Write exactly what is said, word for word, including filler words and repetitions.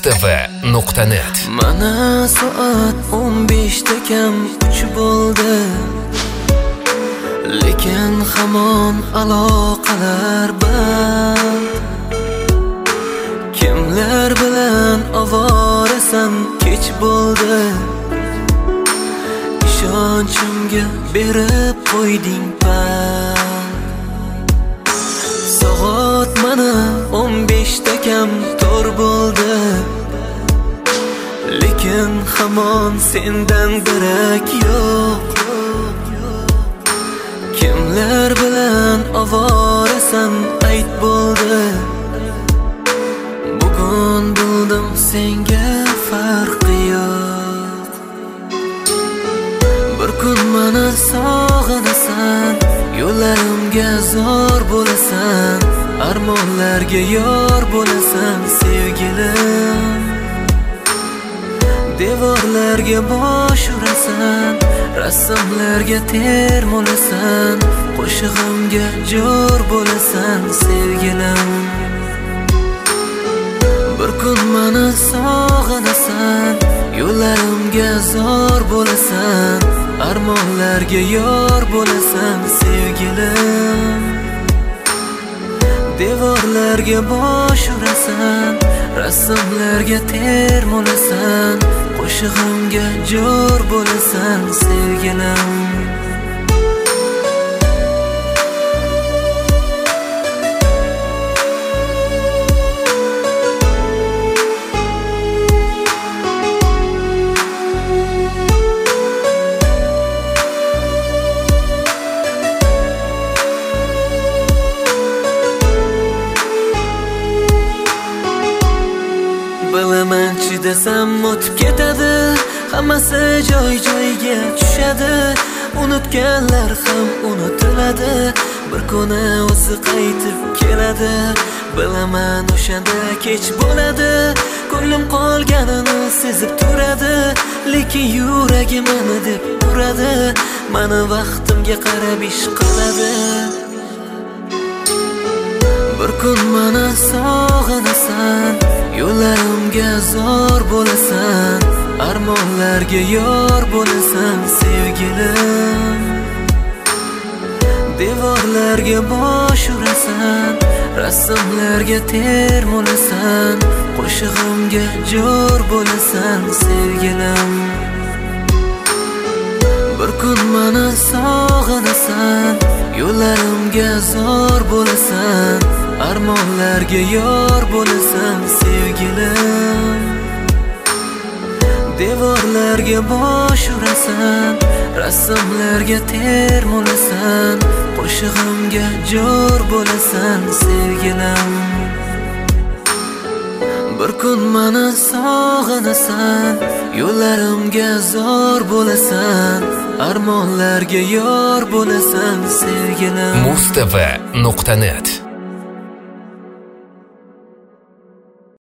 Mustafa nuqta net. Mana soat o'n beshda kam uch bo'ldi, lekin hamon aloqalar band. Kimlar bilan ovorasan, kech bo'ldi, ishonchimga berib qo'yding pand. Soat mana o'n beshda kam to'rt bo'ldi, lekin hamon sendan darak yo'q. Kimlar bilan ovorasan, ayt bo'ldi. Bugun bildim senga farqi yo'q. Bir kun meni sog'inasan, yo'llarimga zor bo'lasan, armonlarga yor bo'lasan sevgilim. Devorlarga bosh urasan, rasmlarga termulasan, qo'shig'imga jo'r bo'lasan sevgilim. Bir kun meni sog'inasan, yo'llarimga zor bo'lasan, armonlarga yor bo'lasan sevgilim. Devorlarga bosh urasan, rasmlarga termulasan, qo'shig'imga jo'r bo'lasan sevgilim. Bilaman chidasam o'tib ketadi, hammasi joy-joyiga tushadi. Unutganlar ham unutiladi, bir kuni o'zi qaytib keladi. Bilaman o'shanda kech bo'ladi, ko'nglim qolganini sezib turadi, lekin yuragim meni deb turadi, meni vaqtimga qarab ish qiladi. Bir kun meni sog'inasan, yo'llarimga zor bo'lasan, armonlarga yor bo'lasan sevgilim. Devorlarga bosh urasan, rasmlarga termulasan, qo'shig'imga jo'r bo'lasan sevgilim. Bir kun meni sog'inasan, yo'llarimga zor bo'lasan, armonlarga yor bo'lasan sevgilim. Devorlarga bosh urasan, rasmlarga termulasan, qo'shig'imga jo'r bo'lasan sevgilim. Bir kun meni sog'inasan, yo'llarimga zor bo'lasan, armonlarga yor bo'lasan sevgilim. Mustafa nuqta net.